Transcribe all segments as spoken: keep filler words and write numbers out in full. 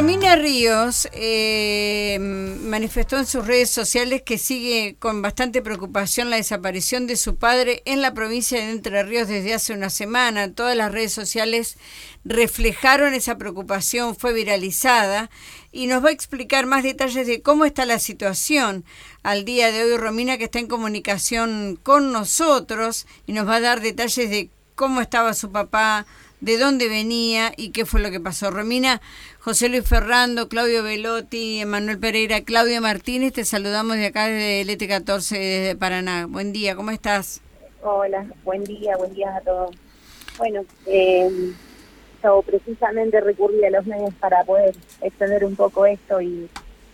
Romina Ríos eh, manifestó en sus redes sociales que sigue con bastante preocupación la desaparición de su padre en la provincia de Entre Ríos desde hace una semana. Todas las redes sociales reflejaron esa preocupación, fue viralizada y nos va a explicar más detalles de cómo está la situación al día de hoy. Romina, que está en comunicación con nosotros y nos va a dar detalles de cómo estaba su papá, de dónde venía y qué fue lo que pasó. Romina, José Luis Ferrando, Claudio Velotti, Emanuel Pereira, Claudia Martínez, te saludamos de acá desde el E T catorce desde Paraná. Buen día, ¿cómo estás? Hola, buen día, buen día a todos. Bueno, eh, yo precisamente recurrí a los medios para poder extender un poco esto y,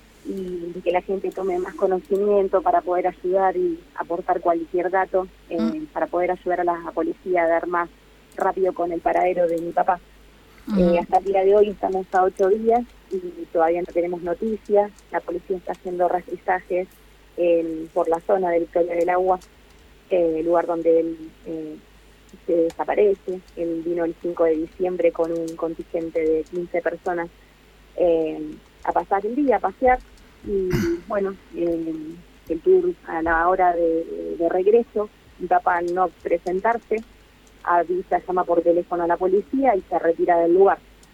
y que la gente tome más conocimiento para poder ayudar y aportar cualquier dato eh, mm. para poder ayudar a la policía a dar más rápido con el paradero de mi papá. Uh-huh. Eh, hasta el día de hoy estamos a ocho días y todavía no tenemos noticias. La policía está haciendo rastrizajes eh, por la zona de Victoria del Agua, eh, el lugar donde él eh, se desaparece. Él vino el cinco de diciembre con un contingente de quince personas eh, a pasar el día, a pasear. Y bueno, eh, el tour a la hora de, de regreso, mi papá al no presentarse, avisa, llama por teléfono a la policía y se retira del lugar.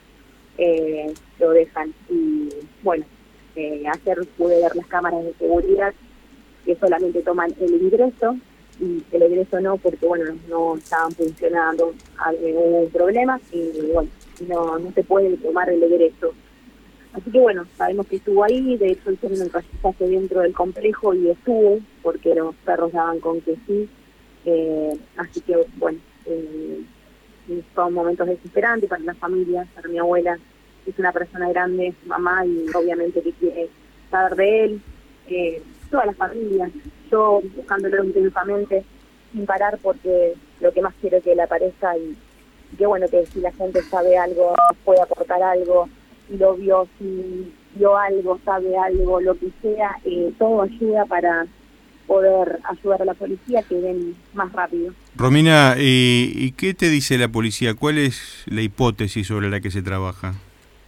Eh, lo dejan. Y bueno, eh, ayer pude ver las cámaras de seguridad que solamente toman el ingreso y el egreso no, porque bueno, no estaban funcionando, hubo un problema y bueno, no, no se puede tomar el egreso. Así que bueno, sabemos que estuvo ahí, de hecho hicieron el rastrizaje dentro del complejo y estuvo, porque los perros daban con que sí. Eh, así que bueno, Eh, son momentos desesperantes para las familias, para mi abuela, que es una persona grande, su mamá, y obviamente que quiere saber de él, eh, todas las familias, yo buscándolo intensamente, sin parar, porque lo que más quiero es que él aparezca y, y que bueno, que si la gente sabe algo, puede aportar algo, si lo vio, si vio algo, sabe algo, lo que sea, eh, todo ayuda para poder ayudar a la policía que den más rápido. Romina, ¿y, ¿y qué te dice la policía? ¿Cuál es la hipótesis sobre la que se trabaja?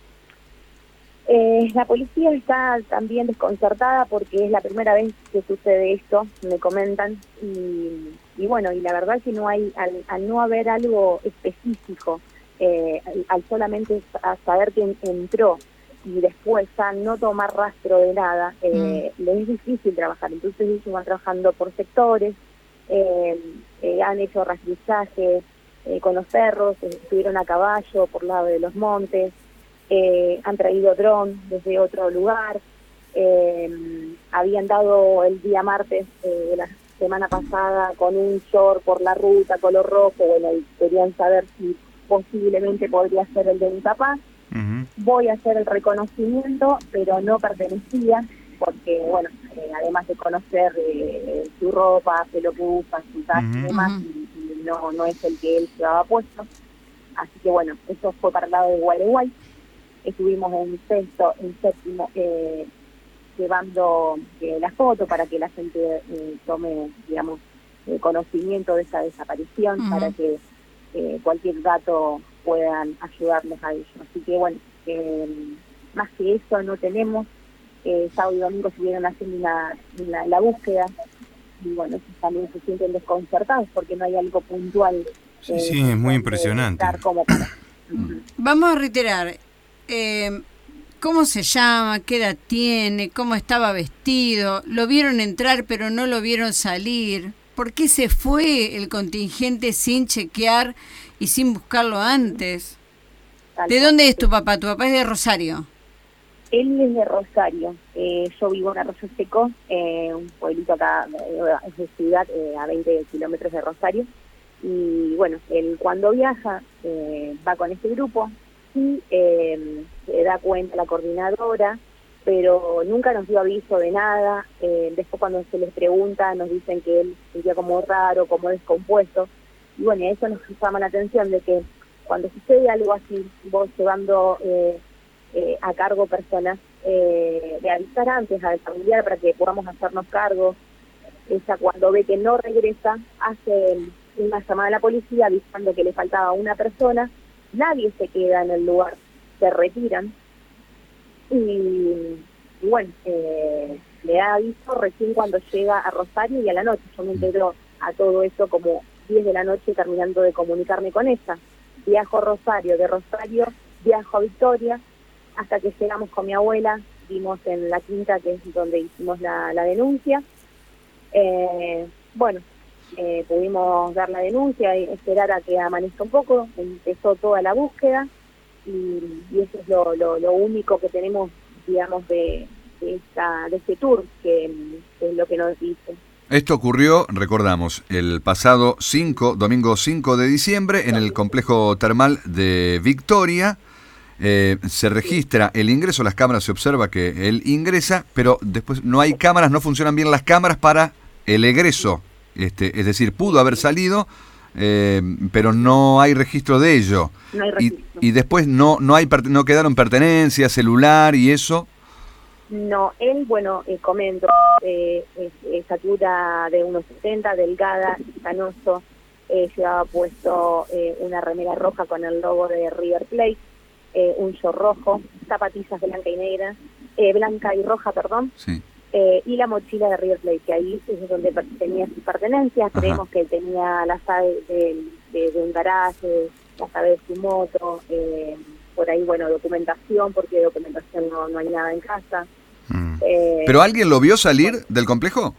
Eh, la policía está también desconcertada porque es la primera vez que sucede esto, me comentan, y, y bueno, y la verdad que no hay, al, al no haber algo específico, eh, al, al solamente saber quién entró y después ya no tomar rastro de nada, eh, mm. les es difícil trabajar. Entonces ellos van trabajando por sectores, eh, eh, han hecho rastrizajes eh, con los perros, eh, estuvieron a caballo por lado de los montes, eh, han traído dron desde otro lugar, eh, habían dado el día martes de eh, la semana pasada con un short por la ruta color rojo, bueno, y querían saber si posiblemente podría ser el de mi papá. Uh-huh. Voy a hacer el reconocimiento, pero no pertenecía, porque, bueno, eh, además de conocer eh, su ropa, de lo que usa, su taza uh-huh. y demás, y, y no, no es el que él llevaba puesto. Así que, bueno, eso fue para el lado de Gualeguay. Estuvimos en sexto, en séptimo, eh, llevando eh, la foto para que la gente eh, tome, digamos, eh, conocimiento de esa desaparición, uh-huh. para que eh, cualquier dato puedan ayudarles a ellos. Así que bueno, eh, más que eso no tenemos. Eh, sábado y domingo estuvieron haciendo la, la, la búsqueda y bueno, también se sienten desconcertados porque no hay algo puntual. Eh, sí, sí, es muy impresionante. Como para... uh-huh. Vamos a reiterar, eh, ¿cómo se llama? ¿Qué edad tiene? ¿Cómo estaba vestido? ¿Lo vieron entrar pero no lo vieron salir? ¿Por qué se fue el contingente sin chequear y sin buscarlo antes? ¿De dónde es tu papá? ¿Tu papá es de Rosario? Él es de Rosario. Eh, yo vivo en Arroyo Seco, eh, un pueblito acá eh, de ciudad, eh, a veinte kilómetros de Rosario. Y bueno, él cuando viaja eh, va con este grupo y eh, se da cuenta la coordinadora, pero nunca nos dio aviso de nada. Eh, después cuando se les pregunta nos dicen que él se sentía como raro, como descompuesto. Y bueno, eso nos llama la atención de que cuando sucede algo así, vos llevando eh, eh, a cargo personas, eh, de avisar antes al familiar para que podamos hacernos cargo. Ella cuando ve que no regresa, hace una llamada a la policía avisando que le faltaba una persona, nadie se queda en el lugar, se retiran. y, y bueno, eh, le da aviso recién cuando llega a Rosario y a la noche. Yo me entero a todo eso como diez de la noche terminando de comunicarme con ella. Viajo a Rosario, de Rosario viajo a Victoria, hasta que llegamos con mi abuela, vimos en la quinta, que es donde hicimos la, la denuncia. Eh, bueno, eh, pudimos dar la denuncia y esperar a que amanezca un poco, empezó toda la búsqueda, y, y eso es lo, lo, lo único que tenemos, digamos, de, de, esta, de este tour, que, que es lo que nos dice. Esto ocurrió, recordamos, el pasado cinco, domingo cinco de diciembre, en el complejo termal de Victoria. Eh, se registra el ingreso, las cámaras, se observa que él ingresa, pero después no hay cámaras, no funcionan bien las cámaras para el egreso. Este, es decir, pudo haber salido, eh, pero no hay registro de ello. No hay registro. Y, y después no no hay no quedaron pertenencias, celular y eso. No, él, bueno, eh, comento, eh, es, estatura de uno setenta, delgada, canoso, eh, llevaba puesto eh, una remera roja con el logo de River Plate, eh, un short rojo, zapatillas blanca y negra, eh, blanca y roja, perdón, Sí. eh, y la mochila de River Plate, que ahí es donde tenía sus pertenencias. Ajá. Creemos que él tenía la llave de, de, de un garaje, la llave de su moto, eh, por ahí, bueno, documentación, porque de documentación no, no hay nada en casa. Mm. Eh, ¿Pero alguien lo vio salir del complejo?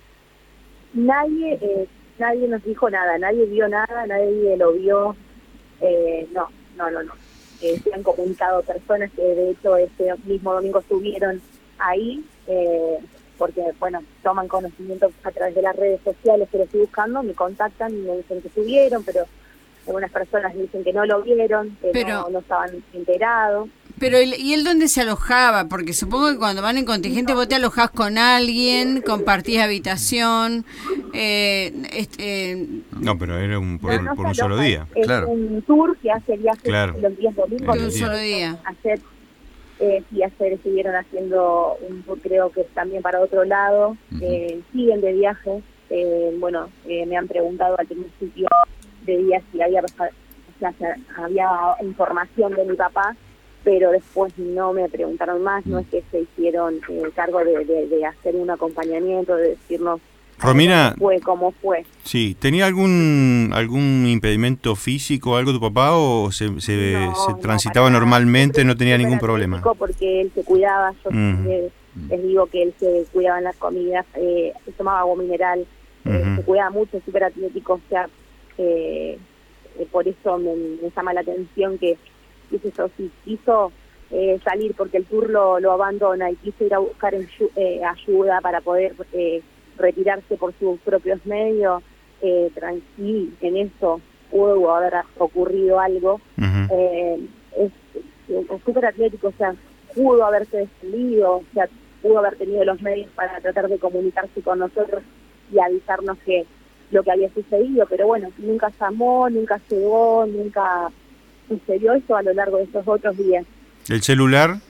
Nadie eh, nadie nos dijo nada, nadie vio nada, nadie lo vio, eh, no, no, no, no. Eh, se han comunicado personas que de hecho ese mismo domingo estuvieron ahí, eh, porque, bueno, toman conocimiento a través de las redes sociales que lo estoy buscando, me contactan y me dicen que estuvieron, pero algunas personas dicen que no lo vieron, que pero, no, no estaban enterados. Pero, ¿y él dónde se alojaba? Porque supongo que cuando van en contingente vos te alojás con alguien, compartís habitación. Eh, este, no, pero era un por, no, no por un solo día. Es claro. un tour que hace viajes claro. los días domingos. De un solo día. Hacer, eh, sí, ayer estuvieron haciendo un tour, creo que también para otro lado. Uh-huh. eh, siguen de viaje. Eh, bueno, eh, me han preguntado al principio de día si había, o sea, había información de mi papá, pero después no me preguntaron más, no es que se hicieron eh, cargo de, de, de hacer un acompañamiento, de decirnos Romina, cómo fue, cómo fue. Sí, ¿tenía algún algún impedimento físico o algo tu papá o se, se, no, se transitaba no, normalmente, no tenía ningún problema? Porque él se cuidaba, yo uh-huh. les, les digo que él se cuidaba en las comidas, eh, se tomaba agua mineral, uh-huh. eh, se cuidaba mucho, súper atlético, o sea, eh, eh, por eso me, me llama la atención que eso, si quiso eh, salir porque el tour lo, lo abandona y quiso ir a buscar en, eh, ayuda para poder eh, retirarse por sus propios medios, eh, tranquilo, en eso pudo haber ocurrido algo. Uh-huh. eh, es, es súper atlético, o sea, pudo haberse defendido, o sea, pudo haber tenido los medios para tratar de comunicarse con nosotros y avisarnos que lo que había sucedido, pero bueno, nunca llamó, nunca llegó, nunca sucedió eso a lo largo de estos otros días. ¿El celular?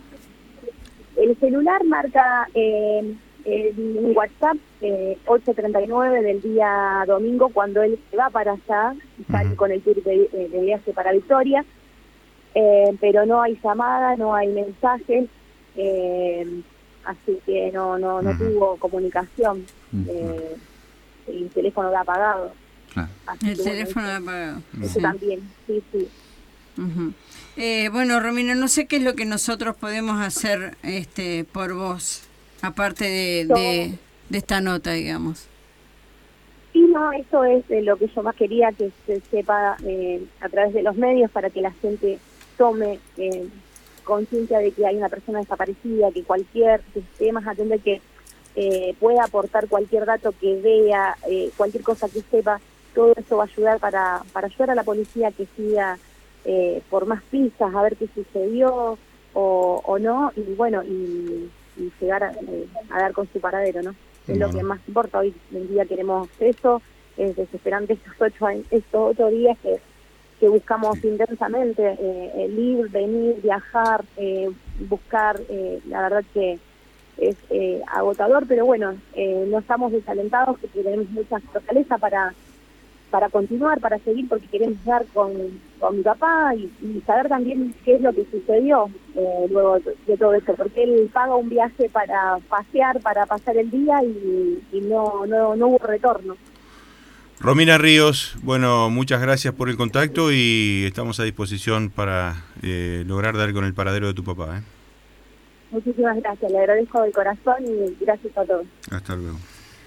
El celular marca eh, en WhatsApp eh, ocho treinta y nueve del día domingo, cuando él se va para allá y sale uh-huh. con el tour de, de viaje para Victoria, eh, pero no hay llamada, no hay mensajes, eh, así que no no no uh-huh. tuvo comunicación. Uh-huh. eh, el teléfono lo ha apagado. Claro. El que, teléfono lo ha apagado. Eso sí. También, sí, sí. Uh-huh. Eh, bueno, Romina, no sé qué es lo que nosotros podemos hacer este por vos, aparte de, de, de esta nota, digamos. Sí, no, eso es eh, lo que yo más quería que se sepa eh, a través de los medios, para que la gente tome eh, conciencia de que hay una persona desaparecida, que cualquier, que esté más atento, que eh, pueda aportar cualquier dato que vea, eh, cualquier cosa que sepa. Todo eso va a ayudar para, para ayudar a la policía que siga eh, por más pistas, a ver qué sucedió o, o no, y bueno, y, y llegar a, eh, a dar con su paradero, ¿no? Es bueno. Lo que más importa. Hoy en día queremos eso, es desesperante estos ocho, estos ocho días que, que buscamos sí. intensamente, eh, el ir, venir, viajar, eh, buscar, eh, la verdad que es eh, agotador, pero bueno, eh, no estamos desalentados, porque tenemos mucha fortaleza para para continuar, para seguir, porque queremos estar con, con mi papá y, y saber también qué es lo que sucedió eh, luego de todo esto, porque él paga un viaje para pasear, para pasar el día y, y no, no, no hubo retorno. Romina Ríos, bueno, muchas gracias por el contacto y estamos a disposición para eh, lograr dar con el paradero de tu papá. ¿eh? Muchísimas gracias, le agradezco de corazón y gracias a todos. Hasta luego.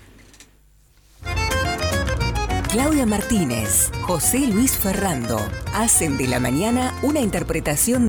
Claudia Martínez, José Luis Ferrando, hacen de la mañana una interpretación